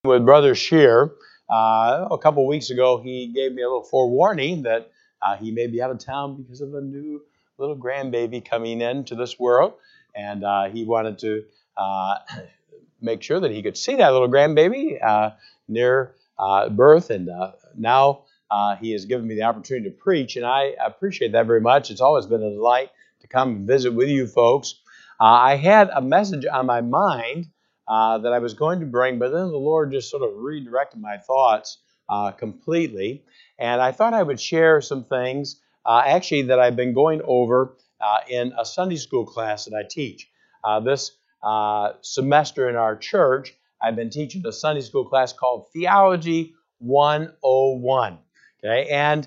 with Brother Shear. A couple weeks ago, he gave me a little forewarning that he may be out of town because of a new little grandbaby coming into this world, and he wanted to make sure that he could see that little grandbaby near birth, and now he has given me the opportunity to preach, and I appreciate that very much. It's always been a delight to come and visit with you folks. I had a message on my mind that I was going to bring, but then the Lord just sort of redirected my thoughts completely. And I thought I would share some things, actually, that I've been going over in a Sunday school class that I teach. This semester in our church, I've been teaching a Sunday school class called Theology 101. Okay, and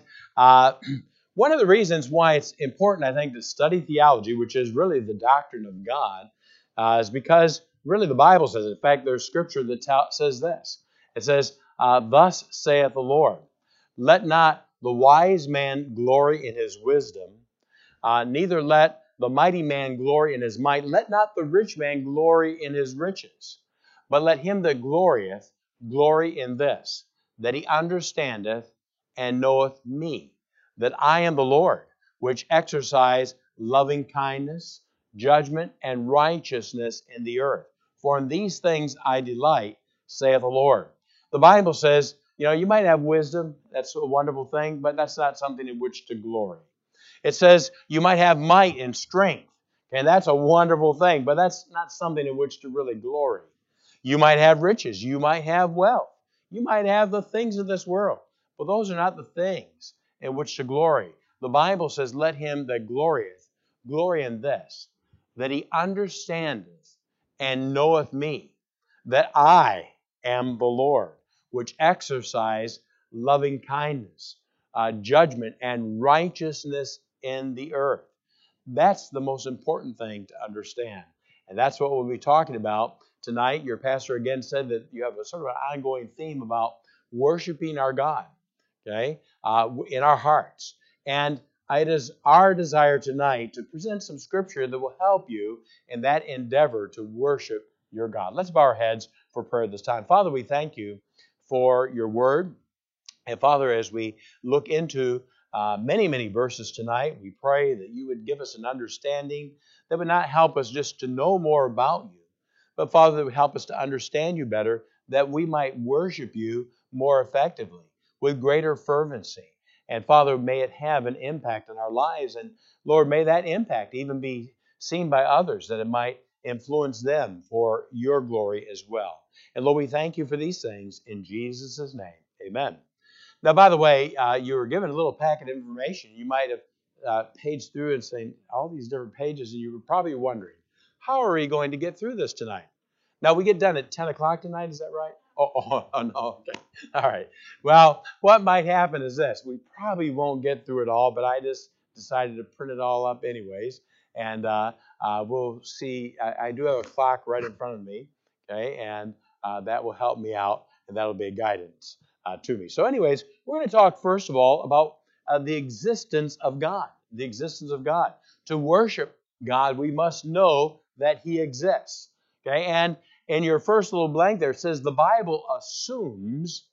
one of the reasons why it's important, I think, to study theology, which is really the doctrine of God, is because really the Bible says, in fact, there's scripture that says this. It says, "Thus saith the Lord, let not the wise man glory in his wisdom, neither let the mighty man glory in his might, let not the rich man glory in his riches, but let him that glorieth glory in this, that he understandeth and knoweth me, that I am the Lord, which exercise loving kindness, judgment, and righteousness in the earth. For in these things I delight, saith the Lord." The Bible says, you might have wisdom. That's a wonderful thing, but that's not something in which to glory. It says you might have might and strength, and that's a wonderful thing, but that's not something in which to really glory. You might have riches. You might have wealth. You might have the things of this world, but those are not the things in which to glory. The Bible says, let him that glorieth glory in this, that he understandeth and knoweth me, that I am the Lord, which exercise loving kindness, judgment, and righteousness in the earth. That's the most important thing to understand. And that's what we'll be talking about tonight. Your pastor again said that you have a sort of an ongoing theme about worshiping our God, okay, in our hearts. And it is our desire tonight to present some scripture that will help you in that endeavor to worship your God. Let's bow our heads for prayer this time. Father, we thank you for your word. And Father, as we look into many, many verses tonight, we pray that you would give us an understanding that would not help us just to know more about you, but Father, that would help us to understand you better, that we might worship you more effectively, with greater fervency. And Father, may it have an impact on our lives. And Lord, may that impact even be seen by others, that it might influence them for your glory as well. And Lord, we thank you for these things in Jesus' name. Amen. Now, by the way, you were given a little packet of information. You might have paged through and seen all these different pages, and you were probably wondering, how are we going to get through this tonight? Now, we get done at 10 o'clock tonight, is that right? Oh, no, okay. All right. Well, what might happen is this. We probably won't get through it all, but I just decided to print it all up anyways. And we'll see. I do have a clock right in front of me, okay? And that will help me out, and that'll be a guidance to me. So anyways, we're going to talk first of all about the existence of God. The existence of God. To worship God, we must know that He exists. Okay, and in your first little blank there, it says the Bible assumes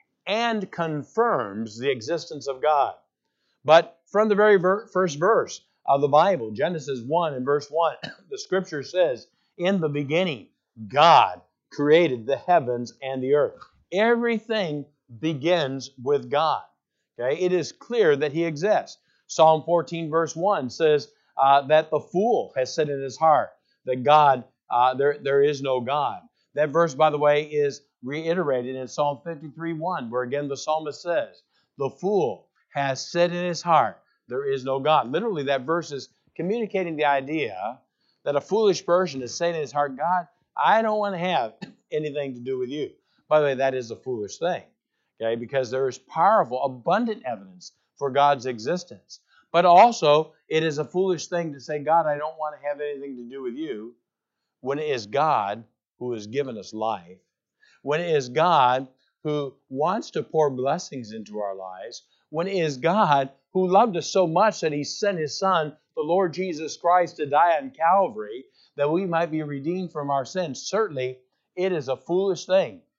and confirms the existence of God. But from the very first verse of the Bible, Genesis 1 and verse 1, the Scripture says, "In the beginning, God created the heavens and the earth." Everything begins with God. Okay, it is clear that He exists. Psalm 14 verse 1 says that the fool has said in his heart that God, there is no God. That verse, by the way, is reiterated in Psalm 53:1, where again the psalmist says, "The fool has said in his heart, there is no God." Literally, that verse is communicating the idea that a foolish person is saying in his heart, "God, I don't want to have anything to do with you." By the way, that is a foolish thing, okay, because there is powerful, abundant evidence for God's existence. But also, it is a foolish thing to say, "God, I don't want to have anything to do with you," when it is God who has given us life, when it is God who wants to pour blessings into our lives, when it is God who loved us so much that He sent His Son, the Lord Jesus Christ, to die on Calvary, that we might be redeemed from our sins. Certainly, it is a foolish thing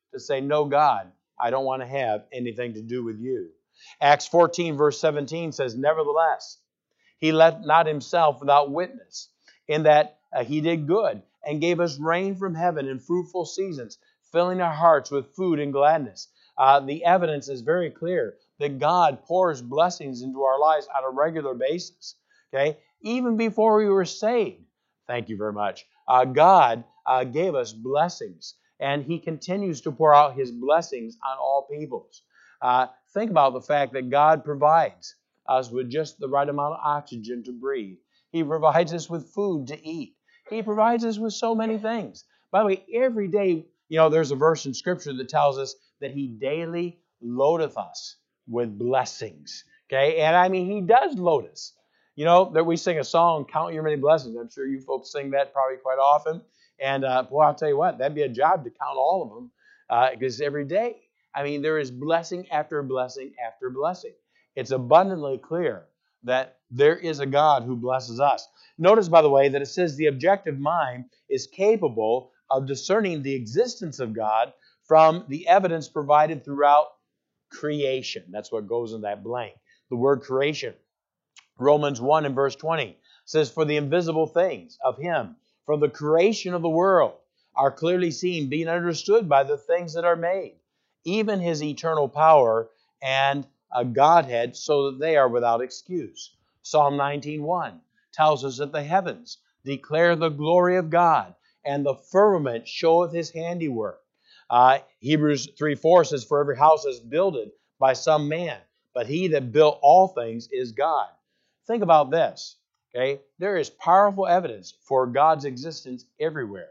to say, no, God, I don't want to have anything to do with you. Acts 14, verse 17 says, nevertheless, he left not himself without witness, in that he did good and gave us rain from heaven in fruitful seasons, filling our hearts with food and gladness. The evidence is very clear that God pours blessings into our lives on a regular basis. Okay, even before we were saved. Thank you very much. God gave us blessings, and He continues to pour out His blessings on all peoples. Think about the fact that God provides us with just the right amount of oxygen to breathe. He provides us with food to eat. He provides us with so many things. By the way, every day, there's a verse in Scripture that tells us that He daily loadeth us with blessings. Okay, and I mean, He does load us. That we sing a song, Count Your Many Blessings. I'm sure you folks sing that probably quite often. And boy, I'll tell you what, that'd be a job to count all of them, because every day, I mean, there is blessing after blessing after blessing. It's abundantly clear that there is a God who blesses us. Notice, by the way, that it says the objective mind is capable of discerning the existence of God from the evidence provided throughout creation. That's what goes in that blank. The word creation. Romans 1 and verse 20 says, for the invisible things of Him, from the creation of the world, are clearly seen, being understood by the things that are made, even His eternal power and a Godhead, so that they are without excuse. Psalm 19:1 tells us that the heavens declare the glory of God, and the firmament showeth His handiwork. Hebrews 3:4 says, for every house is builded by some man, but He that built all things is God. Think about this, okay? There is powerful evidence for God's existence everywhere.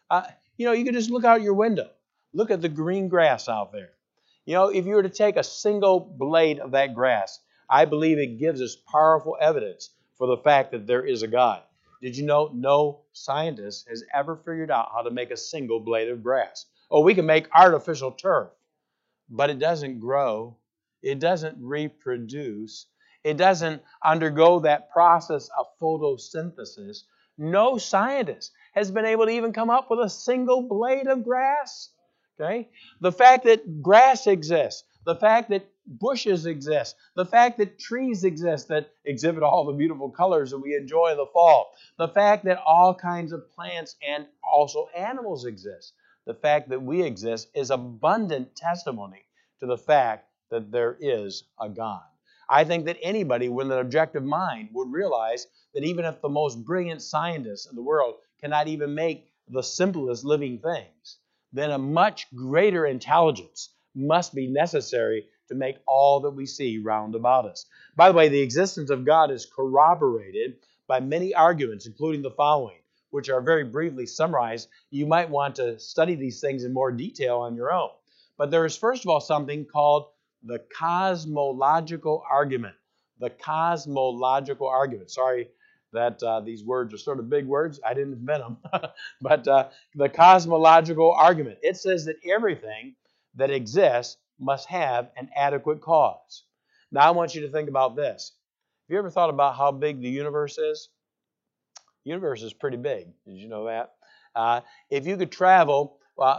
You can just look out your window. Look at the green grass out there. If you were to take a single blade of that grass, I believe it gives us powerful evidence for the fact that there is a God. Did you know no scientist has ever figured out how to make a single blade of grass? Oh, we can make artificial turf, but it doesn't grow. It doesn't reproduce. It doesn't undergo that process of photosynthesis. No scientist has been able to even come up with a single blade of grass. Okay? The fact that grass exists, the fact that bushes exist, the fact that trees exist that exhibit all the beautiful colors that we enjoy in the fall, the fact that all kinds of plants and also animals exist, the fact that we exist is abundant testimony to the fact that there is a God. I think that anybody with an objective mind would realize that even if the most brilliant scientists in the world cannot even make the simplest living things, then a much greater intelligence must be necessary to make all that we see round about us. By the way, the existence of God is corroborated by many arguments, including the following, which are very briefly summarized. You might want to study these things in more detail on your own. But there is, first of all, something called the cosmological argument. The cosmological argument. Sorry that these words are sort of big words. I didn't invent them. But the cosmological argument. It says that everything that exists must have an adequate cause. Now, I want you to think about this. Have you ever thought about how big the universe is? The universe is pretty big. Did you know that? If you could travel,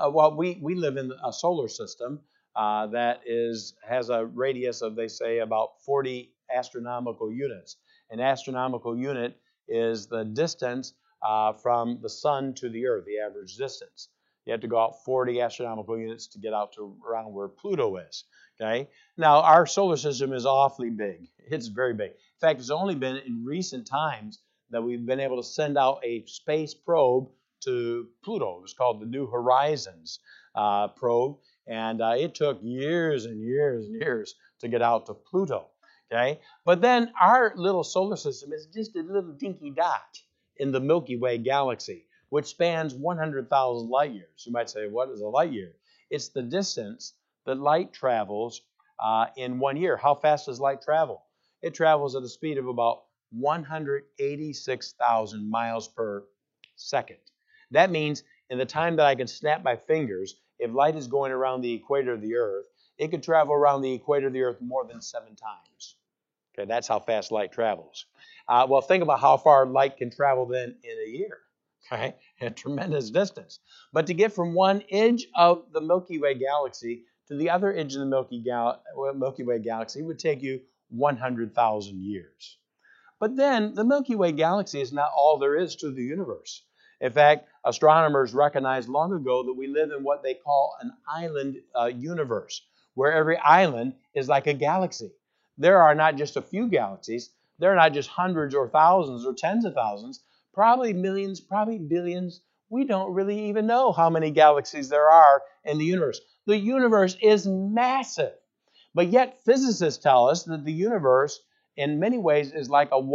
we live in a solar system that has a radius of, they say, about 40 astronomical units. An astronomical unit is the distance from the sun to the earth, the average distance. You have to go out 40 astronomical units to get out to around where Pluto is. Okay. Now, our solar system is awfully big. It's very big. In fact, it's only been in recent times that we've been able to send out a space probe to Pluto. It was called the New Horizons probe. And it took years and years and years to get out to Pluto. Okay? But then our little solar system is just a little dinky dot in the Milky Way galaxy, which spans 100,000 light years. You might say, what is a light year? It's the distance that light travels in 1 year. How fast does light travel? It travels at a speed of about 186,000 miles per second. That means in the time that I can snap my fingers, if light is going around the equator of the earth, it could travel around the equator of the earth more than 7 times. Okay, that's how fast light travels. Well, think about how far light can travel then in a year. Okay, a tremendous distance. But to get from one edge of the Milky Way galaxy to the other edge of the Milky Way galaxy would take you 100,000 years. But then the Milky Way galaxy is not all there is to the universe. In fact, astronomers recognized long ago that we live in what they call an island universe, where every island is like a galaxy. There are not just a few galaxies, there are not just hundreds or thousands or tens of thousands, probably millions, probably billions. We don't really even know how many galaxies there are in the universe. The universe is massive. But yet, physicists tell us that the universe, in many ways, is like an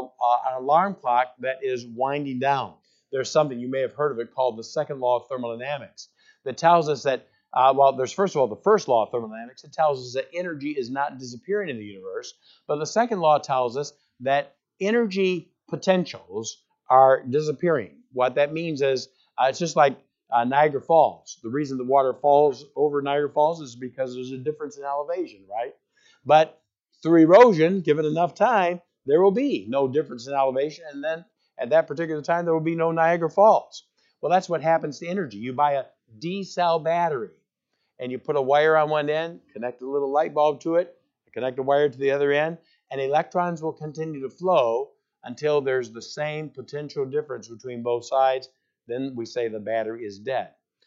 alarm clock that is winding down. There's something, you may have heard of it, called the second law of thermodynamics that tells us that, there's first of all the first law of thermodynamics. It tells us that energy is not disappearing in the universe. But the second law tells us that energy potentials are disappearing. What that means is it's just like Niagara Falls. The reason the water falls over Niagara Falls is because there's a difference in elevation, right? But through erosion, given enough time, there will be no difference in elevation, and then at that particular time, there will be no Niagara Falls. Well, that's what happens to energy. You buy a D-cell battery, and you put a wire on one end, connect a little light bulb to it, connect a wire to the other end, and electrons will continue to flow until there's the same potential difference between both sides. Then we say the battery is dead.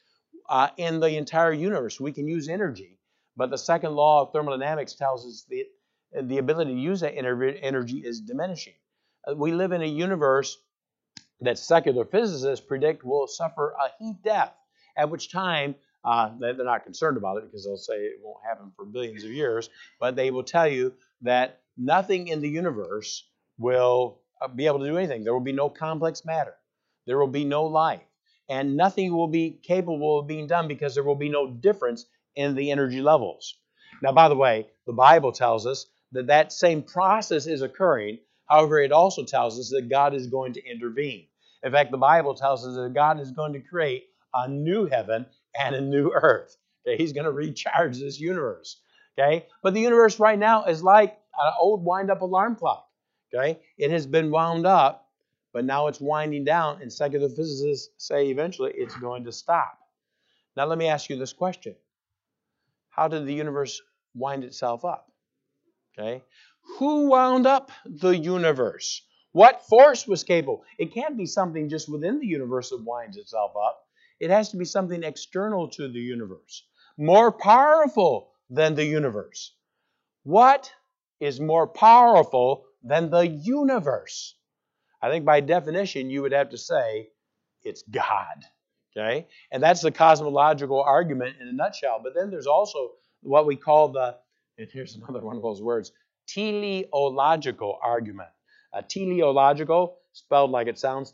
In the entire universe, we can use energy, but the second law of thermodynamics tells us that the ability to use that energy is diminishing. We live in a universe that secular physicists predict will suffer a heat death, at which time they're not concerned about it because they'll say it won't happen for billions of years, but they will tell you that nothing in the universe will be able to do anything. There will be no complex matter. There will be no life. And nothing will be capable of being done because there will be no difference in the energy levels. Now, by the way, the Bible tells us that that same process is occurring. However, it also tells us that God is going to intervene. In fact, the Bible tells us that God is going to create a new heaven and a new earth. Okay? He's going to recharge this universe. Okay? But the universe right now is like an old wind-up alarm clock. Okay? It has been wound up, but now it's winding down, and secular physicists say eventually it's going to stop. Now let me ask you this question. How did the universe wind itself up? Okay? Who wound up the universe? What force was capable? It can't be something just within the universe that winds itself up. It has to be something external to the universe, more powerful than the universe. What is more powerful than the universe? I think by definition, you would have to say it's God. Okay? And that's the cosmological argument in a nutshell. But then there's also what we call and here's another one of those words, teleological argument. Teleological, spelled like it sounds,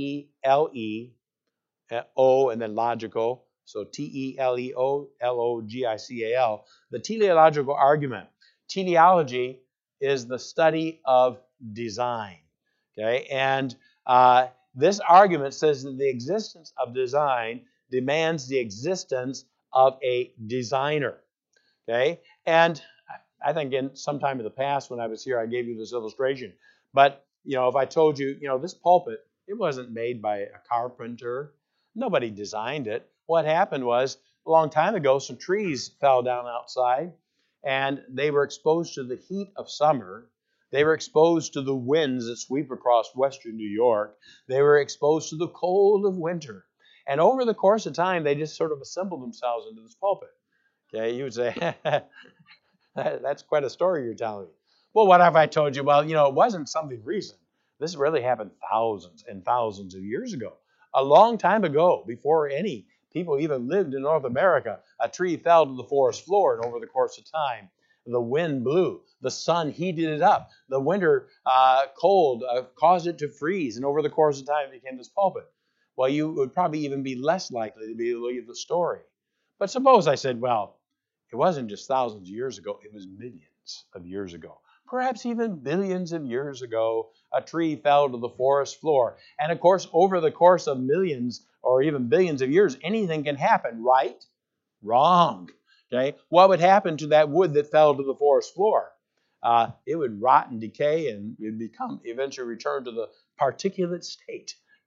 T-E-L-E-O, and then logical, so T-E-L-E-O-L-O-G-I-C-A-L. The teleological argument. Teleology is the study of design. Okay, and this argument says that the existence of design demands the existence of a designer. Okay, and I think sometime in the past when I was here, I gave you this illustration. But if I told you, this pulpit, it wasn't made by a carpenter. Nobody designed it. What happened was a long time ago, some trees fell down outside, and they were exposed to the heat of summer. They were exposed to the winds that sweep across western New York. They were exposed to the cold of winter. And over the course of time, they just sort of assembled themselves into this pulpit. Okay, you would say, that's quite a story you're telling me. Well, what have I told you? Well, it wasn't something recent. This really happened thousands and thousands of years ago. A long time ago, before any people even lived in North America, a tree fell to the forest floor, and over the course of time, the wind blew. The sun heated it up. The winter cold caused it to freeze. And over the course of time, it became this pulpit. Well, you would probably even be less likely to believe the story. But suppose I said, well, it wasn't just thousands of years ago. It was millions of years ago. Perhaps even billions of years ago, a tree fell to the forest floor. And of course, over the course of millions or even billions of years, anything can happen, right? Wrong. Okay, what would happen to that wood that fell to the forest floor? It would rot and decay, and it would eventually return to the particulate state.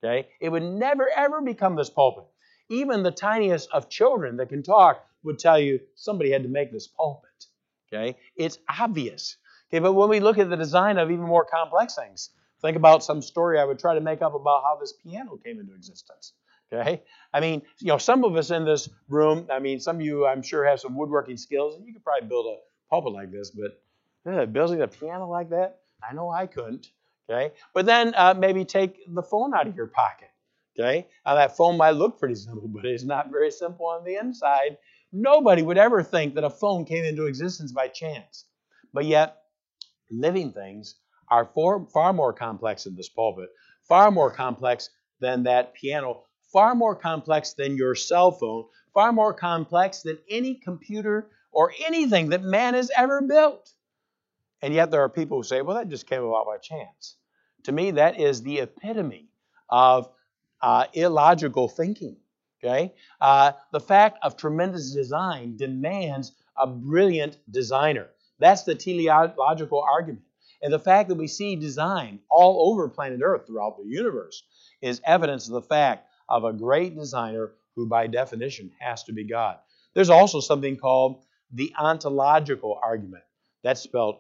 Okay? It would never, ever become this pulpit. Even the tiniest of children that can talk would tell you somebody had to make this pulpit. Okay? It's obvious. Okay, but when we look at the design of even more complex things, think about some story I would try to make up about how this piano came into existence. Okay? I mean, some of us in this room, some of you, I'm sure, have some woodworking skills, and you could probably build a pulpit like this, but building a piano like that, I know I couldn't. Okay? But then maybe take the phone out of your pocket. Okay? Now that phone might look pretty simple, but it's not very simple on the inside. Nobody would ever think that a phone came into existence by chance. But yet, living things are far more complex than this pulpit, far more complex than that piano, far more complex than your cell phone, far more complex than any computer or anything that man has ever built. And yet there are people who say, well, that just came about by chance. To me, that is the epitome of illogical thinking. Okay? The fact of tremendous design demands a brilliant designer. That's the teleological argument. And the fact that we see design all over planet Earth throughout the universe is evidence of the fact of a great designer who by definition has to be God. There's also something called the ontological argument. That's spelled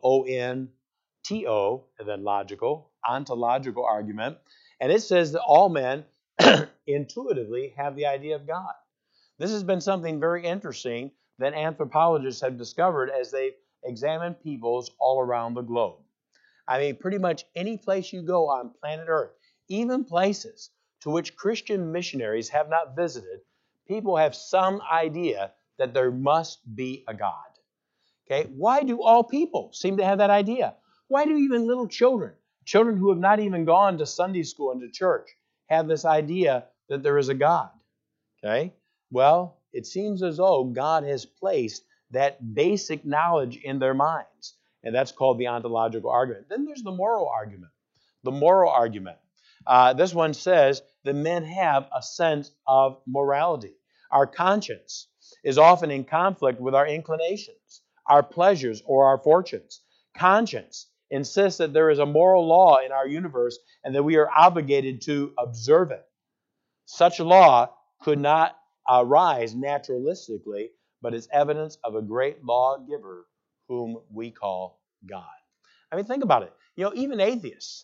O-N-T-O and then logical, ontological argument. And it says that all men intuitively have the idea of God. This has been something very interesting that anthropologists have discovered as they've examined peoples all around the globe. I mean, pretty much any place you go on planet Earth, even places to which Christian missionaries have not visited, people have some idea that there must be a God. Okay, why do all people seem to have that idea? Why do even little children who have not even gone to Sunday school and to church, have this idea that there is a God? Okay, well, it seems as though God has placed that basic knowledge in their minds, and that's called the ontological argument. Then there's the moral argument. The moral argument. This one says that men have a sense of morality. Our conscience is often in conflict with our inclinations, our pleasures, or our fortunes. Conscience insists that there is a moral law in our universe and that we are obligated to observe it. Such a law could not arise naturalistically, but is evidence of a great lawgiver whom we call God. I mean, think about it. Even atheists,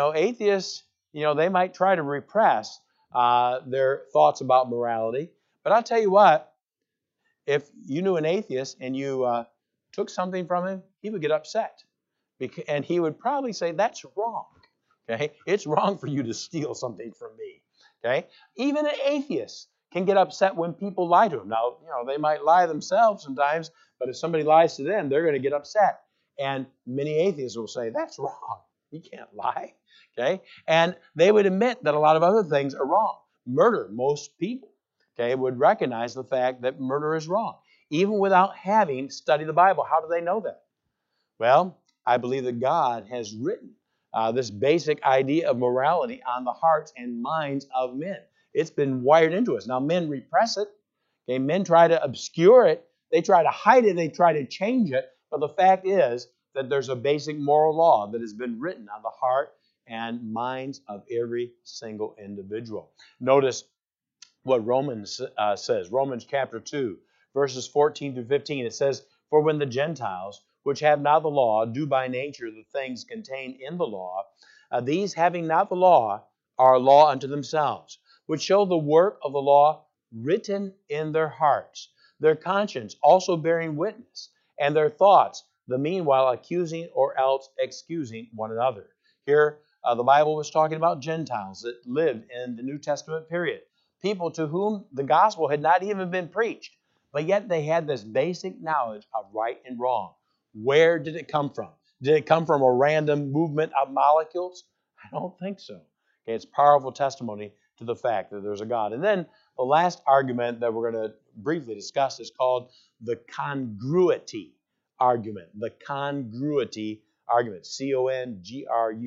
they might try to repress their thoughts about morality. But I'll tell you what, if you knew an atheist and you took something from him, he would get upset. And he would probably say, that's wrong. Okay? It's wrong for you to steal something from me. Okay? Even an atheist can get upset when people lie to him. Now, they might lie themselves sometimes, but if somebody lies to them, they're going to get upset. And many atheists will say, that's wrong. You can't lie. Okay? And they would admit that a lot of other things are wrong. Murder, most people, would recognize the fact that murder is wrong, even without having studied the Bible. How do they know that? Well, I believe that God has written this basic idea of morality on the hearts and minds of men. It's been wired into us. Now, men repress it. Okay? Men try to obscure it. They try to hide it. They try to change it. But the fact is that there's a basic moral law that has been written on the heart and minds of every single individual. Notice what Romans says. Romans chapter 2, verses 14 through 15. It says, for when the Gentiles, which have not the law, do by nature the things contained in the law, these having not the law are a law unto themselves, which show the work of the law written in their hearts, their conscience also bearing witness, and their thoughts, the meanwhile accusing or else excusing one another. Here, the Bible was talking about Gentiles that lived in the New Testament period, people to whom the gospel had not even been preached, but yet they had this basic knowledge of right and wrong. Where did it come from? Did it come from a random movement of molecules? I don't think so. Okay, it's powerful testimony to the fact that there's a God. And then the last argument that we're going to briefly discuss is called the congruity argument. The congruity argument. C-O-N-G-R-U-I-T-Y.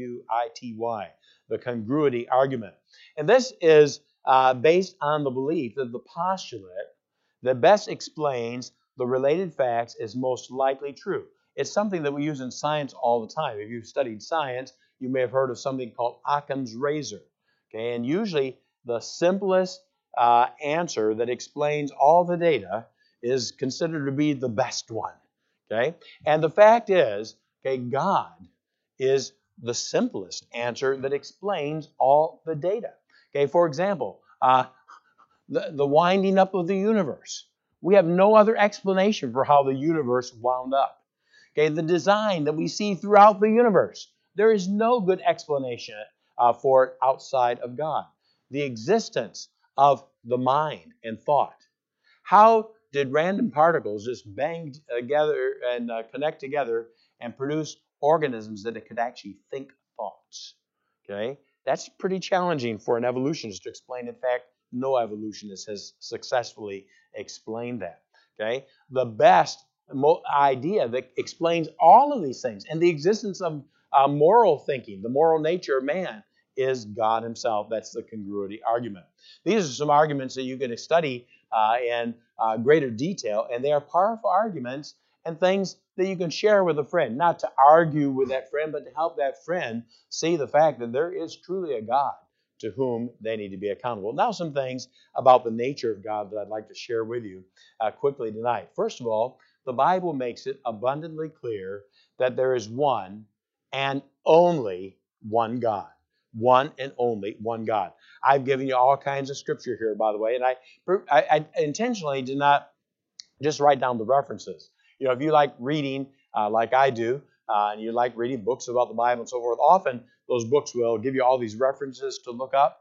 The congruity argument. And this is based on the belief that the postulate that best explains the related facts is most likely true. It's something that we use in science all the time. If you've studied science, you may have heard of something called Occam's razor. Okay, and usually the simplest answer that explains all the data is considered to be the best one. Okay, and the fact is, okay, God is the simplest answer that explains all the data. Okay, for example, the winding up of the universe. We have no other explanation for how the universe wound up. Okay, the design that we see throughout the universe. There is no good explanation for it outside of God. The existence of the mind and thought. How did random particles just bang together and connect together and produce organisms that could actually think thoughts? Okay, that's pretty challenging for an evolutionist to explain. In fact, no evolutionist has successfully explained that. Okay, the best idea that explains all of these things and the existence of moral thinking, the moral nature of man, is God himself. That's the congruity argument. These are some arguments that you can study in greater detail, and they are powerful arguments and things that you can share with a friend, not to argue with that friend, but to help that friend see the fact that there is truly a God to whom they need to be accountable. Now, some things about the nature of God that I'd like to share with you quickly tonight. First of all, the Bible makes it abundantly clear that there is one and only one God. One and only one God. I've given you all kinds of scripture here, by the way, and I intentionally did not just write down the references. You know, if you like reading like I do, and you like reading books about the Bible and so forth, often those books will give you all these references to look up.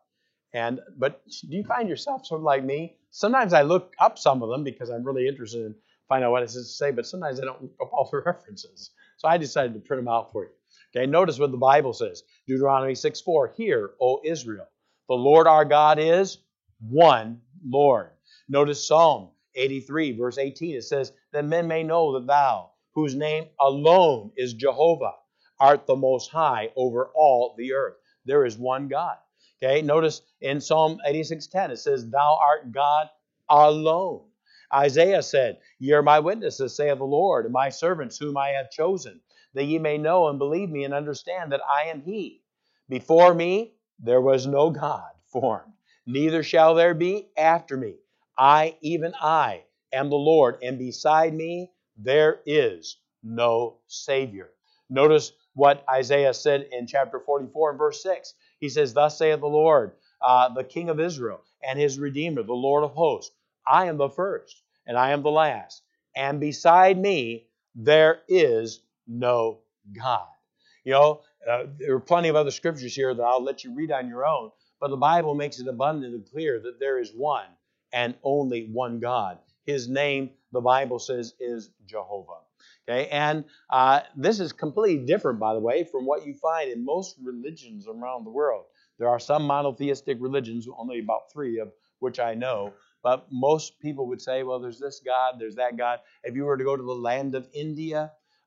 But do you find yourself sort of like me? Sometimes I look up some of them because I'm really interested in finding out what it says to say, but sometimes I don't look up all the references. So I decided to print them out for you. Okay, notice what the Bible says. Deuteronomy 6:4. Hear, O Israel, the Lord our God is one Lord. Notice Psalm 83, verse 18. It says, that men may know that thou, whose name alone is Jehovah, art the most high over all the earth. There is one God. Okay, notice in Psalm 86:10, it says, thou art God alone. Isaiah said, ye are my witnesses, saith the Lord, and my servants whom I have chosen, that ye may know and believe me and understand that I am he. Before me there was no God formed, neither shall there be after me. I, even I, am the Lord, and beside me there is no Savior. Notice what Isaiah said in chapter 44 and verse 6. He says, thus saith the Lord, the King of Israel, and his Redeemer, the Lord of hosts, I am the first, and I am the last, and beside me there is no God. You know, there are plenty of other scriptures here that I'll let you read on your own, but the Bible makes it abundantly clear that there is one and only one God. His name, the Bible says, is Jehovah. Okay, and this is completely different, by the way, from what you find in most religions around the world. There are some monotheistic religions, only about 3 of which I know, but most people would say, well, there's this God, there's that God. If you were to go to the land of India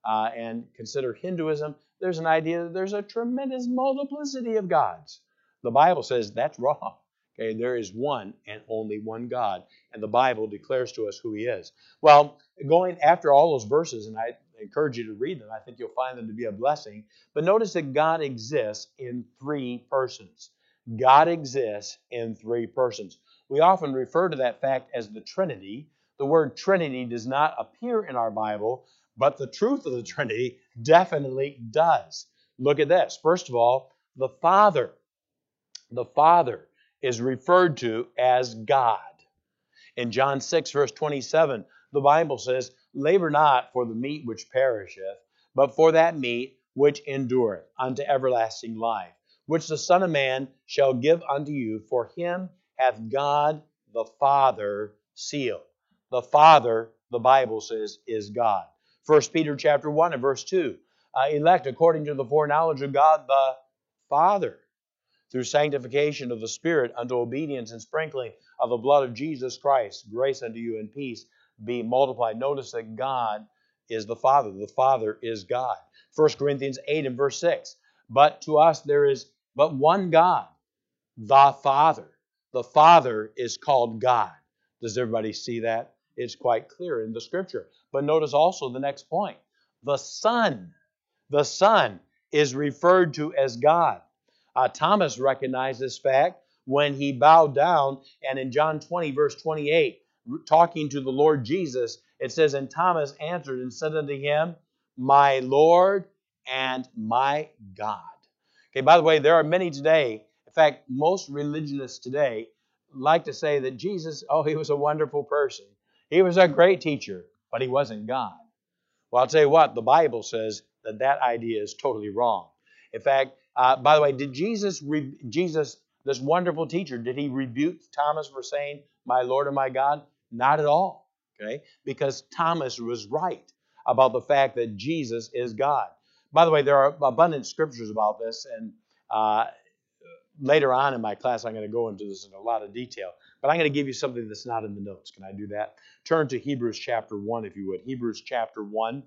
and consider Hinduism, there's an idea that there's a tremendous multiplicity of gods. The Bible says that's wrong. Okay, there is one and only one God, and the Bible declares to us who he is. Well, going after all those verses, and I encourage you to read them, I think you'll find them to be a blessing. But notice that God exists in 3 persons. God exists in 3 persons. We often refer to that fact as the Trinity. The word Trinity does not appear in our Bible, but the truth of the Trinity definitely does. Look at this. First of all, the Father. The Father is referred to as God. In John 6, verse 27, the Bible says, labor not for the meat which perisheth, but for that meat which endureth unto everlasting life, which the Son of Man shall give unto you, for him hath God the Father sealed. The Father, the Bible says, is God. 1 Peter chapter 1 and verse 2, elect according to the foreknowledge of God the Father, through sanctification of the Spirit unto obedience and sprinkling of the blood of Jesus Christ, grace unto you and peace be multiplied. Notice that God is the Father. The Father is God. 1 Corinthians 8 and verse 6. But to us there is but one God, the Father. The Father is called God. Does everybody see that? It's quite clear in the Scripture. But notice also the next point. The Son. The Son is referred to as God. Thomas recognized this fact when he bowed down, and in John 20, verse 28, talking to the Lord Jesus, it says, "And Thomas answered and said unto him, My Lord and my God." Okay, by the way, there are many today, in fact, most religionists today like to say that Jesus, oh, he was a wonderful person. He was a great teacher, but he wasn't God. Well, I'll tell you what, the Bible says that that idea is totally wrong. In fact, by the way, did Jesus, this wonderful teacher, did he rebuke Thomas for saying, "My Lord and my God"? Not at all, okay? Because Thomas was right about the fact that Jesus is God. By the way, there are abundant scriptures about this, and later on in my class, I'm going to go into this in a lot of detail. But I'm going to give you something that's not in the notes. Can I do that? Turn to Hebrews chapter 1, if you would. Hebrews chapter 1.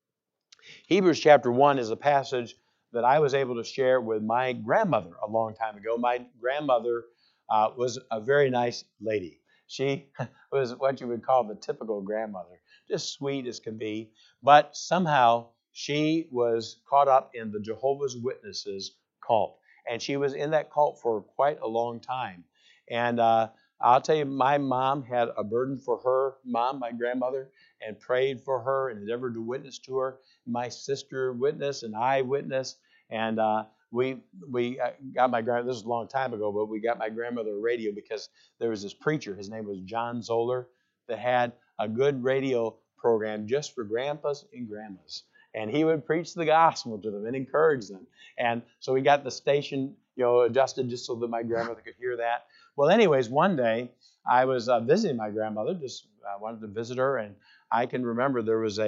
Hebrews chapter 1 is a passage that I was able to share with my grandmother a long time ago. My grandmother was a very nice lady. She was what you would call the typical grandmother, just sweet as can be. But somehow she was caught up in the Jehovah's Witnesses cult. And she was in that cult for quite a long time. And I'll tell you, my mom had a burden for her mom, my grandmother, and prayed for her and endeavored to witness to her. My sister witnessed and I witnessed. And we got my grandmother, this was a long time ago, but we got my grandmother a radio because there was this preacher, his name was John Zoller, that had a good radio program just for grandpas and grandmas. And he would preach the gospel to them and encourage them. And so we got the station, adjusted just so that my grandmother could hear that. Well, anyways, one day I was visiting my grandmother, just wanted to visit her, and I can remember there was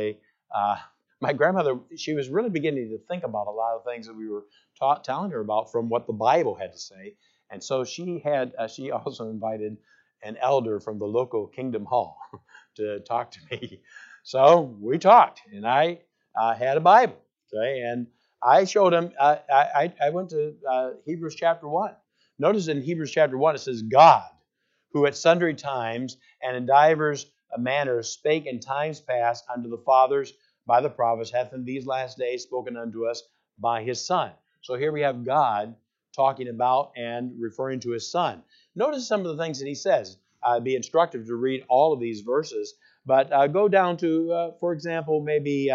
my grandmother, she was really beginning to think about a lot of things that we were telling her about from what the Bible had to say. And so she also invited an elder from the local Kingdom Hall to talk to me. So we talked, and I had a Bible, okay, and I showed him, I went to Hebrews chapter 1. Notice in Hebrews chapter 1 it says, "God, who at sundry times and in divers manners spake in times past unto the fathers by the prophets, hath in these last days spoken unto us by his Son." So here we have God talking about and referring to his Son. Notice some of the things that he says. It'd be instructive to read all of these verses, but go down to, for example, maybe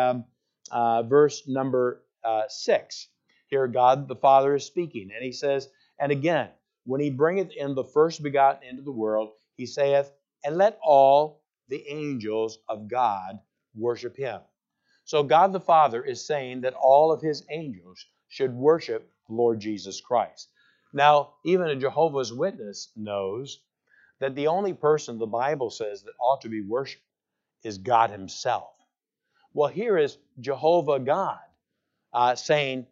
verse number 6. Here God the Father is speaking, and he says, "And again, when he bringeth in the first begotten into the world, he saith, And let all the angels of God worship him." So God the Father is saying that all of his angels should worship the Lord Jesus Christ. Now, even a Jehovah's Witness knows that the only person the Bible says that ought to be worshiped is God himself. Well, here is Jehovah God saying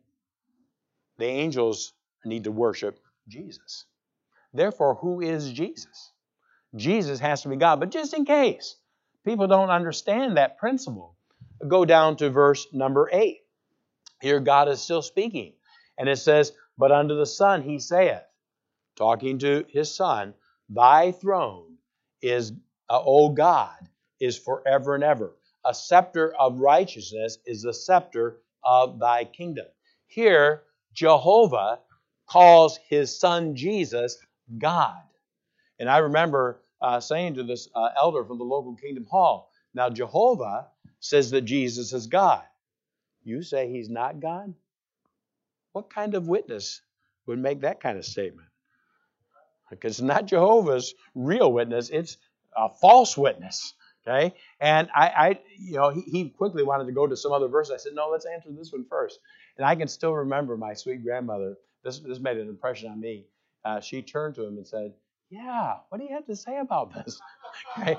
the angels need to worship Jesus. Therefore, who is Jesus? Jesus has to be God. But just in case people don't understand that principle, go down to verse number 8. Here God is still speaking. And it says, "But unto the Son he saith," talking to his Son, "Thy throne is, O God, is forever and ever. A scepter of righteousness is the scepter of thy kingdom." Here, Jehovah calls his Son Jesus God. And I remember saying to this elder from the local Kingdom Hall, now Jehovah says that Jesus is God. You say he's not God? What kind of witness would make that kind of statement? Because it's not Jehovah's real witness, it's a false witness. Okay? And he quickly wanted to go to some other verse. I said, no, let's answer this one first. And I can still remember my sweet grandmother. This made an impression on me. She turned to him and said, "Yeah, what do you have to say about this?" Okay?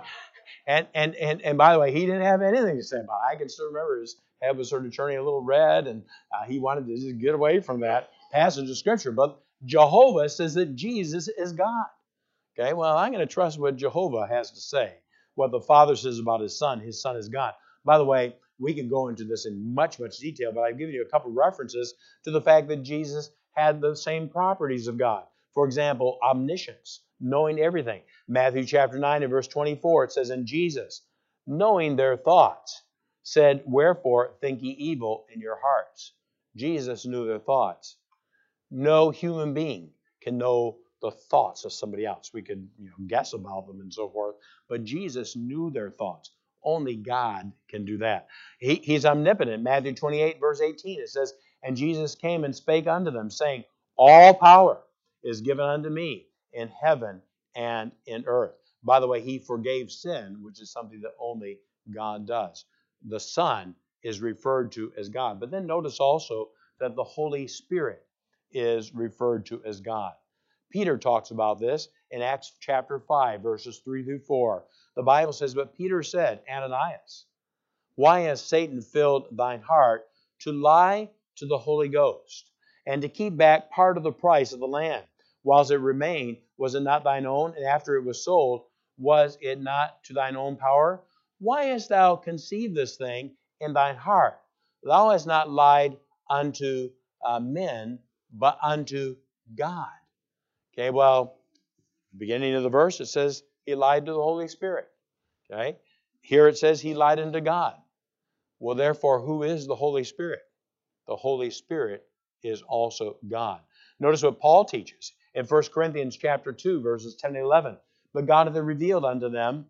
And by the way, he didn't have anything to say about it. I can still remember his head was sort of turning a little red, and he wanted to just get away from that passage of Scripture. But Jehovah says that Jesus is God. Okay, well, I'm going to trust what Jehovah has to say, what the Father says about his Son is God. By the way, we can go into this in much, much detail, but I've given you a couple references to the fact that Jesus had the same properties of God. For example, omniscience, knowing everything. Matthew chapter 9 and verse 24, it says, "And Jesus, knowing their thoughts, said, Wherefore think ye evil in your hearts?" Jesus knew their thoughts. No human being can know the thoughts of somebody else. We could guess about them and so forth, but Jesus knew their thoughts. Only God can do that. He's omnipotent. Matthew 28, verse 18, it says, "And Jesus came and spake unto them, saying, All power is given unto me in heaven and in earth." By the way, he forgave sin, which is something that only God does. The Son is referred to as God. But then notice also that the Holy Spirit is referred to as God. Peter talks about this in Acts chapter 5, verses 3 through 4. The Bible says, "But Peter said, Ananias, why has Satan filled thine heart to lie to the Holy Ghost, and to keep back part of the price of the land? Whilst it remained, was it not thine own? And after it was sold, was it not to thine own power? Why hast thou conceived this thing in thine heart? Thou hast not lied unto men, but unto God." Okay, well, beginning of the verse, it says he lied to the Holy Spirit. Okay, here it says he lied unto God. Well, therefore, who is the Holy Spirit? The Holy Spirit is also God. Notice what Paul teaches in 1 Corinthians chapter 2, verses 10 and 11. "But God hath revealed unto them,"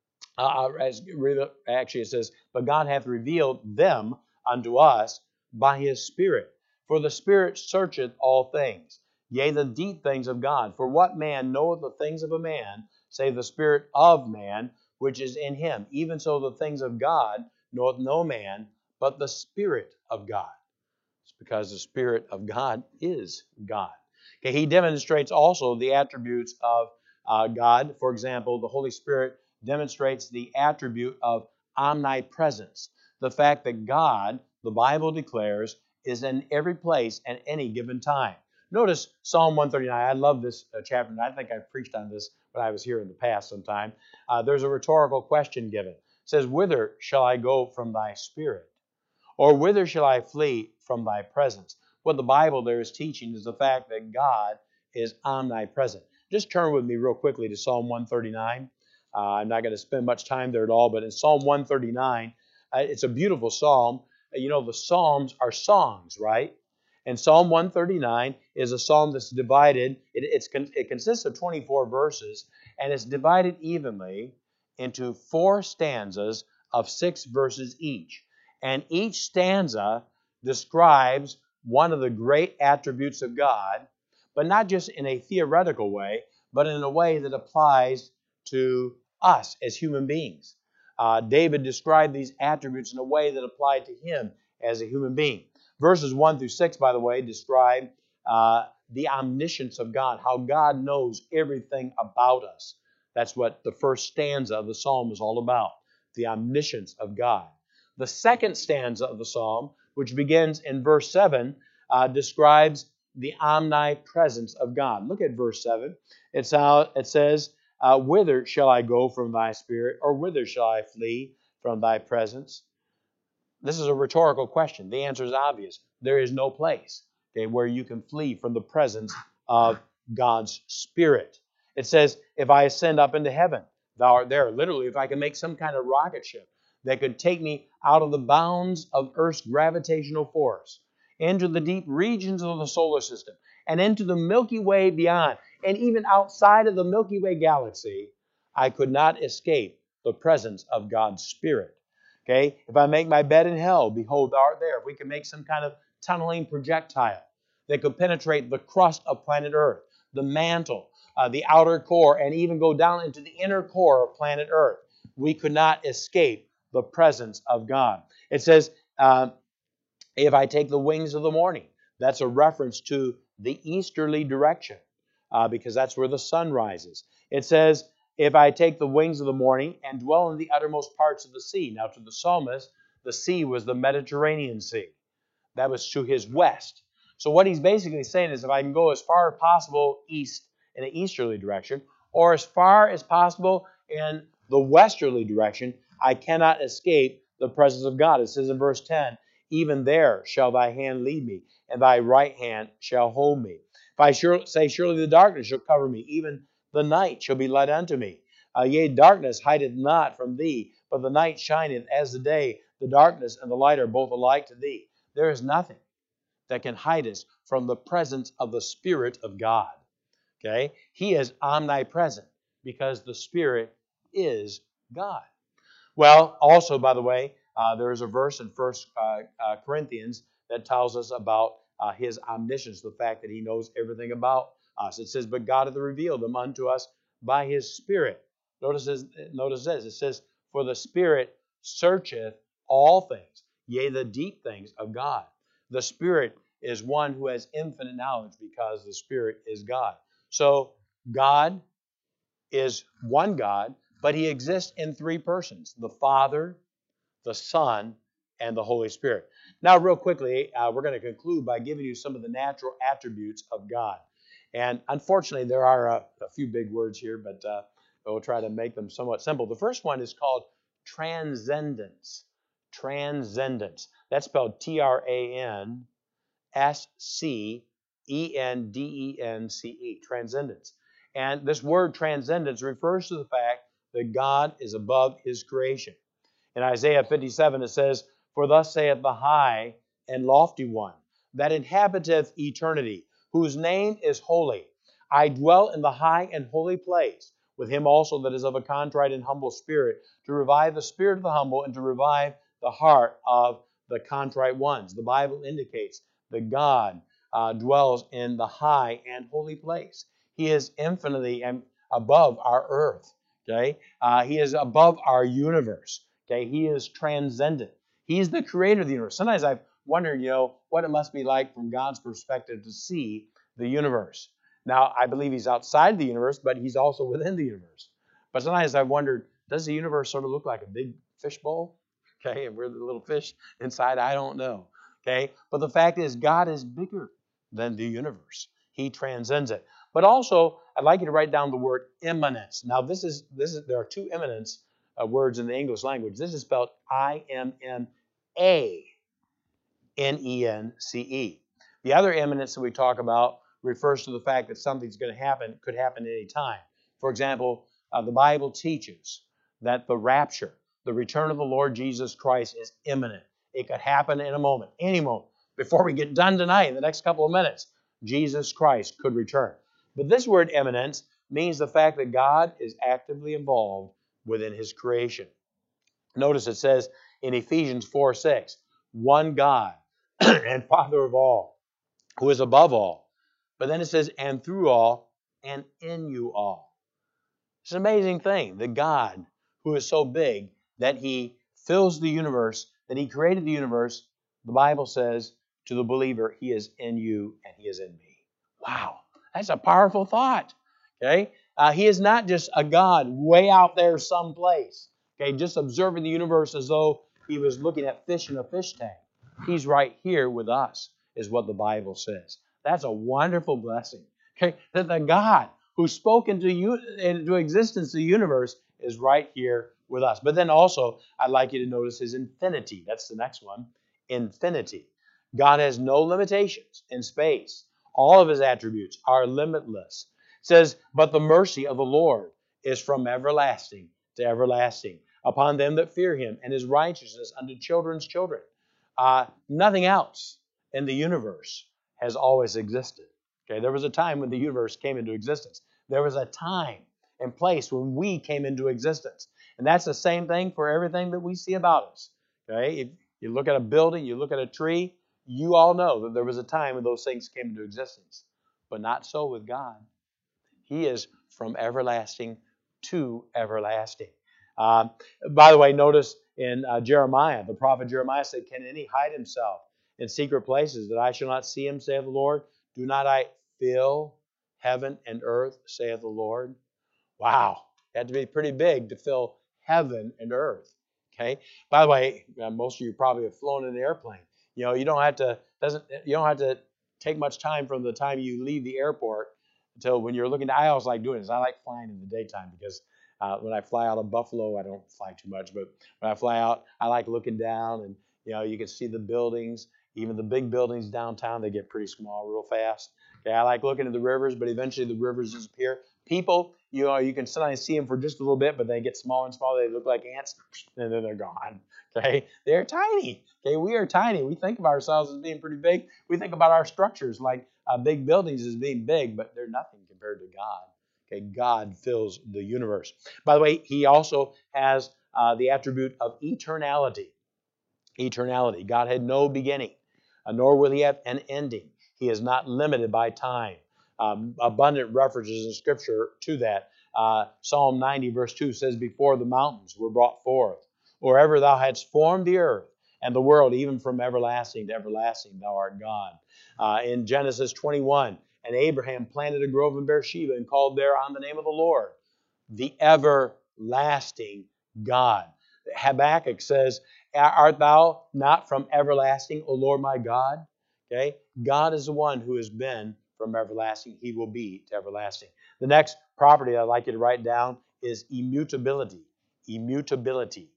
actually it says, "But God hath revealed them unto us by his Spirit. For the Spirit searcheth all things, yea, the deep things of God. For what man knoweth the things of a man, save the Spirit of man, which is in him? Even so the things of God knoweth no man, but the Spirit of God." It's because the Spirit of God is God. Okay, he demonstrates also the attributes of God. For example, the Holy Spirit demonstrates the attribute of omnipresence. The fact that God, the Bible declares, is in every place at any given time. Notice Psalm 139. I love this chapter, and I think I've preached on this when I was here in the past sometime. There's a rhetorical question given. It says, "Whither shall I go from thy Spirit? Or whither shall I flee from thy presence?" What the Bible there is teaching is the fact that God is omnipresent. Just turn with me real quickly to Psalm 139. I'm not going to spend much time there at all, but in Psalm 139, it's a beautiful psalm. The Psalms are songs, right? And Psalm 139 is a psalm that's divided. It consists of 24 verses, and it's divided evenly into 4 stanzas of 6 verses each. And each stanza describes one of the great attributes of God, but not just in a theoretical way, but in a way that applies to us as human beings. David described these attributes in a way that applied to him as a human being. Verses 1 through 6, by the way, describe the omniscience of God, how God knows everything about us. That's what the first stanza of the psalm is all about, the omniscience of God. The second stanza of the psalm, which begins in verse 7, describes the omnipresence of God. Look at verse 7. It says, "Whither shall I go from thy Spirit, or whither shall I flee from thy presence?" This is a rhetorical question. The answer is obvious. There is no place, where you can flee from the presence of God's Spirit. It says, "If I ascend up into heaven, thou art there." Literally, if I can make some kind of rocket ship that could take me out of the bounds of Earth's gravitational force, into the deep regions of the solar system, and into the Milky Way beyond, and even outside of the Milky Way galaxy, I could not escape the presence of God's Spirit. Okay? If I make my bed in hell, behold, thou art there. If we can make some kind of tunneling projectile that could penetrate the crust of planet Earth, the mantle, the outer core, and even go down into the inner core of planet Earth, we could not escape the presence of God. It says, "If I take the wings of the morning," that's a reference to the easterly direction, because that's where the sun rises. It says, "If I take the wings of the morning and dwell in the uttermost parts of the sea." Now, to the psalmist, the sea was the Mediterranean Sea. That was to his west. So what he's basically saying is, if I can go as far as possible east in an easterly direction, or as far as possible in the westerly direction, I cannot escape the presence of God. It says in verse 10, "Even there shall thy hand lead me, and thy right hand shall hold me. If I say, surely the darkness shall cover me, even the night shall be light unto me. Yea, darkness hideth not from thee, but the night shineth as the day. The darkness and the light are both alike to thee." There is nothing that can hide us from the presence of the Spirit of God. Okay? He is omnipresent because the Spirit is God. Well, also, by the way, there is a verse in First Corinthians that tells us about his omniscience, the fact that he knows everything about us. It says, but God hath revealed them unto us by his Spirit. Notice this. It says, for the Spirit searcheth all things, yea, the deep things of God. The Spirit is one who has infinite knowledge because the Spirit is God. So God is one God, but he exists in three persons: the Father, the Son, and the Holy Spirit. Now, real quickly, we're going to conclude by giving you some of the natural attributes of God. And unfortunately, there are a few big words here, but we'll try to make them somewhat simple. The first one is called transcendence. Transcendence. That's spelled Transcendence. Transcendence. And this word transcendence refers to the fact that God is above his creation. In Isaiah 57 it says, for thus saith the high and lofty one, that inhabiteth eternity, whose name is holy. I dwell in the high and holy place, with him also that is of a contrite and humble spirit, to revive the spirit of the humble and to revive the heart of the contrite ones. The Bible indicates that God dwells in the high and holy place. He is infinitely above our earth. Okay, he is above our universe. Okay, he is transcendent. He's the creator of the universe. Sometimes I've wondered, what it must be like from God's perspective to see the universe. Now, I believe he's outside the universe, but he's also within the universe. But sometimes I've wondered, does the universe sort of look like a big fishbowl? Okay, and we're the little fish inside? I don't know. Okay, but the fact is, God is bigger than the universe. He transcends it. But also, I'd like you to write down the word immanence. Now, there are two immanence words in the English language. This is spelled Immanence. The other immanence that we talk about refers to the fact that something's going to happen, could happen at any time. For example, the Bible teaches that the rapture, the return of the Lord Jesus Christ, is imminent. It could happen in a moment, any moment. Before we get done tonight, in the next couple of minutes, Jesus Christ could return. But this word immanence means the fact that God is actively involved within his creation. Notice it says in Ephesians 4:6, one God and Father of all, who is above all. But then it says, and through all, and in you all. It's an amazing thing that God, who is so big that he fills the universe, that he created the universe, the Bible says to the believer, he is in you and he is in me. Wow, that's a powerful thought. Okay, he is not just a God way out there someplace. Okay, just observing the universe as though he was looking at fish in a fish tank. He's right here with us, is what the Bible says. That's a wonderful blessing. Okay, that the God who spoke into existence the universe is right here with us. But then also, I'd like you to notice his infinity. That's the next one. Infinity. God has no limitations in space. All of his attributes are limitless. It says, but the mercy of the Lord is from everlasting to everlasting upon them that fear him, and his righteousness unto children's children. Nothing else in the universe has always existed. Okay, there was a time when the universe came into existence. There was a time and place when we came into existence. And that's the same thing for everything that we see about us. Okay, if you look at a building, you look at a tree, you all know that there was a time when those things came into existence. But not so with God. He is from everlasting to everlasting. By the way, notice in Jeremiah, the prophet Jeremiah said, can any hide himself in secret places that I shall not see him, saith the Lord? Do not I fill heaven and earth, saith the Lord? Wow, it had to be pretty big to fill heaven and earth. Okay. By the way, most of you probably have flown in an airplane. You don't have to take much time from the time you leave the airport until when you're looking. I always like doing this. I like flying in the daytime because when I fly out of Buffalo, I don't fly too much, but when I fly out, I like looking down and you can see the buildings. Even the big buildings downtown, they get pretty small real fast. Okay, I like looking at the rivers, but eventually the rivers disappear. People, You can sometimes see them for just a little bit, but they get smaller and smaller. They look like ants, and then they're gone. Okay, they're tiny. Okay, we are tiny. We think of ourselves as being pretty big. We think about our structures like big buildings as being big, but they're nothing compared to God. Okay, God fills the universe. By the way, He also has the attribute of eternality. Eternality. God had no beginning, nor will He have an ending. He is not limited by time. Abundant references in Scripture to that. Psalm 90, verse 2 says, "Before the mountains were brought forth, or ever thou hadst formed the earth and the world, even from everlasting to everlasting, thou art God." In Genesis 21, and Abraham planted a grove in Beersheba and called there on the name of the Lord, the everlasting God. Habakkuk says, "Art thou not from everlasting, O Lord my God?" Okay? God is the one who has been from everlasting. He will be to everlasting. The next property I'd like you to write down is immutability. Immutability.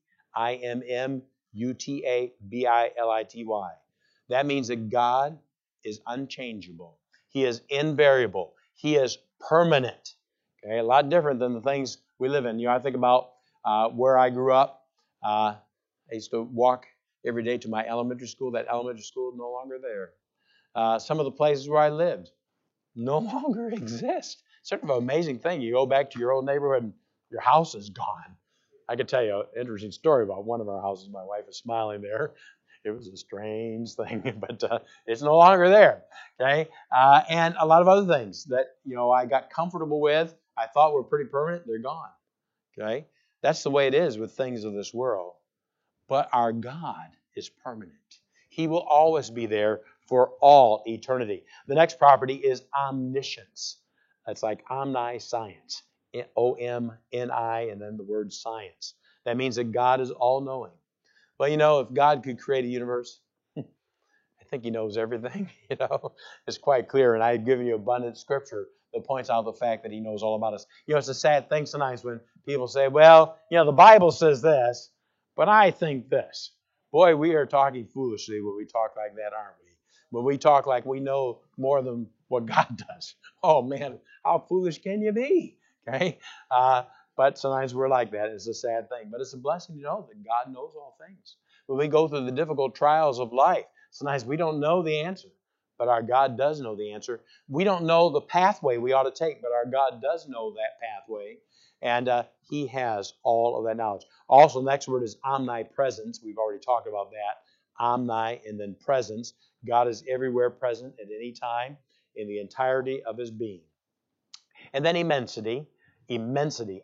I-M-M-U-T-A-B-I-L-I-T-Y. That means that God is unchangeable. He is invariable. He is permanent. Okay? A lot different than the things we live in. I think about where I grew up. I used to walk every day to my elementary school. That elementary school is no longer there. Some of the places where I lived no longer exist. Sort of an amazing thing. You go back to your old neighborhood and your house is gone. I could tell you an interesting story about one of our houses. My wife is smiling there. It was a strange thing, but it's no longer there. Okay, and a lot of other things that I got comfortable with, I thought were pretty permanent. They're gone. Okay, that's the way it is with things of this world. But our God is permanent. He will always be there for all eternity. The next property is omniscience. That's like omniscience. O-M-N-I and then the word science. That means that God is all-knowing. Well, if God could create a universe, I think He knows everything. It's quite clear. And I've given you abundant scripture that points out the fact that He knows all about us. It's a sad thing sometimes when people say, well, the Bible says this, but I think this. Boy, we are talking foolishly when we talk like that, aren't we? When we talk like we know more than what God does. Oh, man, how foolish can you be? Okay? But sometimes we're like that. It's a sad thing. But it's a blessing to know that God knows all things. When we go through the difficult trials of life, sometimes we don't know the answer, but our God does know the answer. We don't know the pathway we ought to take, but our God does know that pathway. And He has all of that knowledge. Also, the next word is omnipresence. We've already talked about that. Omni and then presence. God is everywhere present at any time in the entirety of His being. And then immensity. Immensity.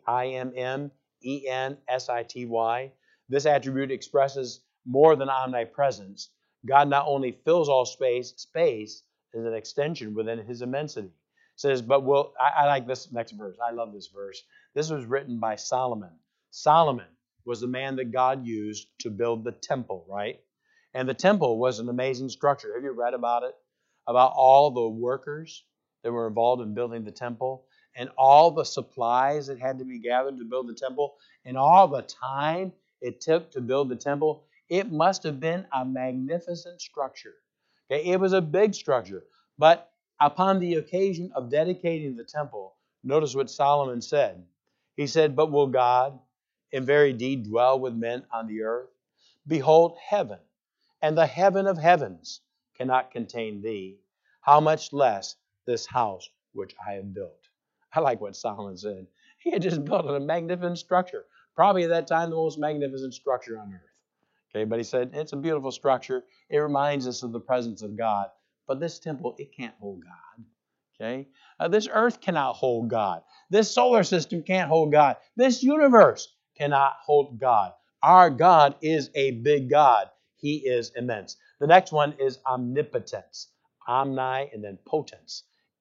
I-M-M-E-N-S-I-T-Y. This attribute expresses more than omnipresence. God not only fills all space is an extension within His immensity. It says, I like this next verse. I love this verse. This was written by Solomon. Solomon was the man that God used to build the temple, right? And the temple was an amazing structure. Have you read about it? About all the workers that were involved in building the temple and all the supplies that had to be gathered to build the temple and all the time it took to build the temple. It must have been a magnificent structure. Okay, it was a big structure. But upon the occasion of dedicating the temple, notice what Solomon said. He said, "But will God in very deed dwell with men on the earth? Behold, heaven and the heaven of heavens cannot contain thee. How much less this house which I have built?" I like what Solomon said. He had just built a magnificent structure. Probably at that time the most magnificent structure on earth. Okay, but he said, it's a beautiful structure. It reminds us of the presence of God. But this temple, it can't hold God. Okay? This earth cannot hold God. This solar system can't hold God. This universe cannot hold God. Our God is a big God. He is immense. The next one is omnipotence. Omni and then potence.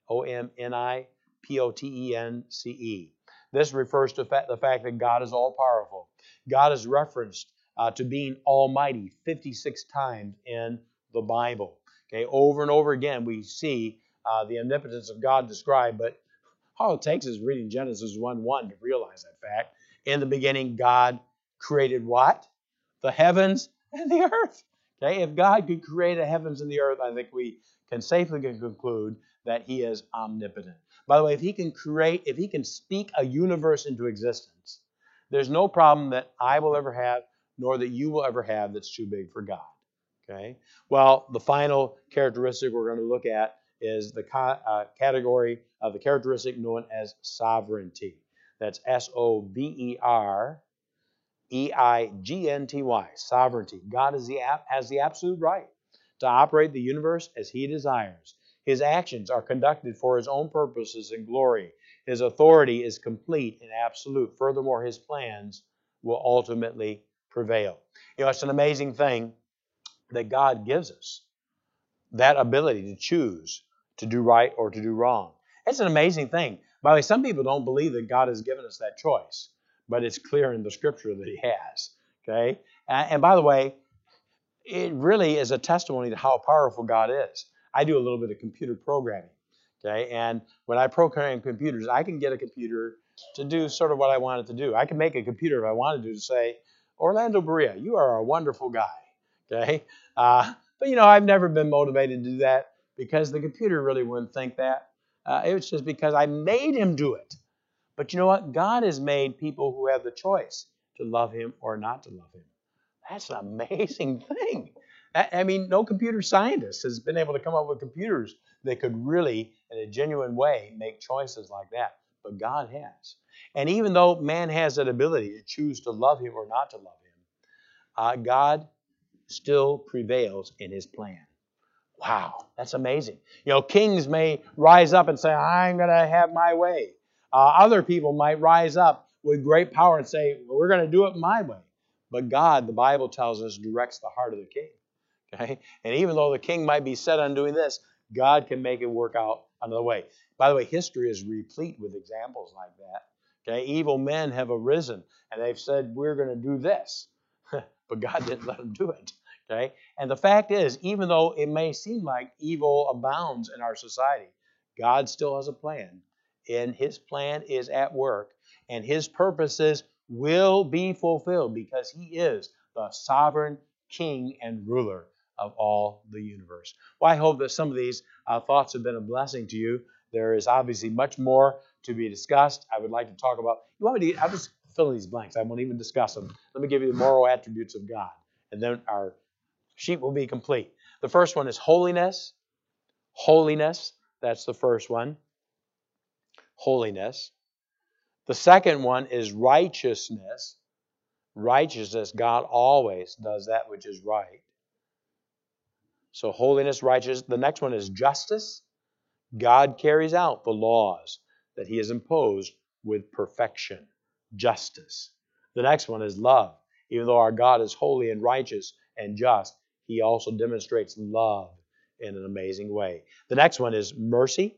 O-M-N-I-P-O-T-E-N-C-E. This refers to the fact that God is all-powerful. God is referenced to being almighty 56 times in the Bible. Okay, over and over again we see the omnipotence of God described, but all it takes is reading Genesis 1:1 to realize that fact. In the beginning, God created what? The heavens and the earth. Okay, if God could create the heavens and the earth, I think we can safely conclude that he is omnipotent. By the way, if he can speak a universe into existence, there's no problem that I will ever have, nor that you will ever have, that's too big for God. Okay? Well, the final characteristic we're going to look at is the category of the characteristic known as sovereignty. That's SOVEREIGNTY, sovereignty. God has the absolute right to operate the universe as he desires. His actions are conducted for his own purposes and glory. His authority is complete and absolute. Furthermore, his plans will ultimately prevail. It's an amazing thing that God gives us, that ability to choose to do right or to do wrong. It's an amazing thing. By the way, some people don't believe that God has given us that choice, but it's clear in the scripture that he has. Okay? And by the way, it really is a testimony to how powerful God is. I do a little bit of computer programming. Okay? And when I program computers, I can get a computer to do sort of what I want it to do. I can make a computer if I wanted to say, Orlando Berea, you are a wonderful guy. Okay? But I've never been motivated to do that because the computer really wouldn't think that. It was just because I made him do it. But you know what? God has made people who have the choice to love him or not to love him. That's an amazing thing. I mean, no computer scientist has been able to come up with computers that could really, in a genuine way, make choices like that. But God has. And even though man has that ability to choose to love him or not to love him, God still prevails in his plan. Wow, that's amazing. Kings may rise up and say, I'm going to have my way. Other people might rise up with great power and say, we're going to do it my way. But God, the Bible tells us, directs the heart of the king. Okay? And even though the king might be set on doing this, God can make it work out another way. By the way, history is replete with examples like that. Okay? Evil men have arisen and they've said, we're going to do this. But God didn't let them do it. Okay? And the fact is, even though it may seem like evil abounds in our society, God still has a plan. And his plan is at work. And his purposes will be fulfilled because he is the sovereign king and ruler of all the universe. Well, I hope that some of these thoughts have been a blessing to you. There is obviously much more to be discussed. I would like to talk about, I'll just fill in these blanks. I won't even discuss them. Let me give you the moral attributes of God. And then our sheet will be complete. The first one is holiness. Holiness, that's the first one. Holiness. The second one is righteousness. Righteousness, God always does that which is right. So holiness, righteousness. The next one is justice. God carries out the laws that he has imposed with perfection. Justice. The next one is love. Even though our God is holy and righteous and just, he also demonstrates love in an amazing way. The next one is mercy.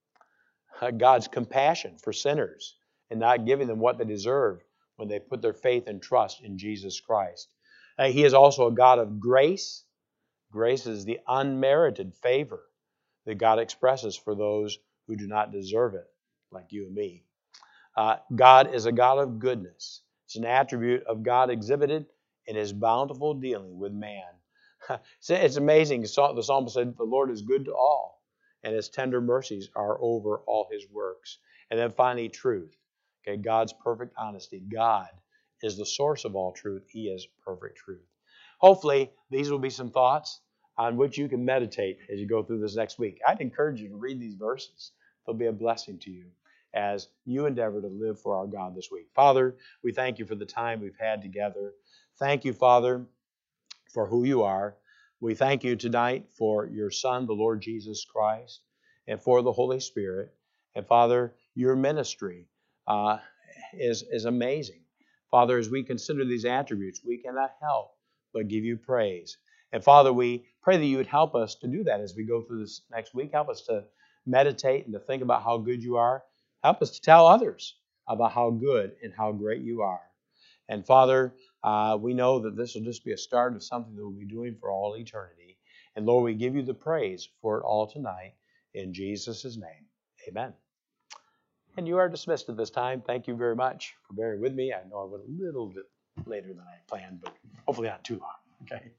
God's compassion for sinners and not giving them what they deserve when they put their faith and trust in Jesus Christ. He is also a God of grace. Grace is the unmerited favor that God expresses for those who do not deserve it, like you and me. God is a God of goodness. It's an attribute of God exhibited in his bountiful dealing with man. It's amazing. The psalmist said, the Lord is good to all, and his tender mercies are over all his works. And then finally, truth. Okay, God's perfect honesty. God is the source of all truth. He is perfect truth. Hopefully, these will be some thoughts on which you can meditate as you go through this next week. I'd encourage you to read these verses. They'll be a blessing to you as you endeavor to live for our God this week. Father, we thank you for the time we've had together. Thank you, Father, for who you are. We thank you tonight for your Son, the Lord Jesus Christ, and for the Holy Spirit. And Father, your ministry is amazing. Father, as we consider these attributes, we cannot help but give you praise. And Father, we pray that you would help us to do that as we go through this next week. Help us to meditate and to think about how good you are. Help us to tell others about how good and how great you are. And Father, we know that this will just be a start of something that we'll be doing for all eternity. And Lord, we give you the praise for it all tonight. In Jesus' name, amen. And you are dismissed at this time. Thank you very much for bearing with me. I know I went a little bit later than I planned, but hopefully not too long. Okay.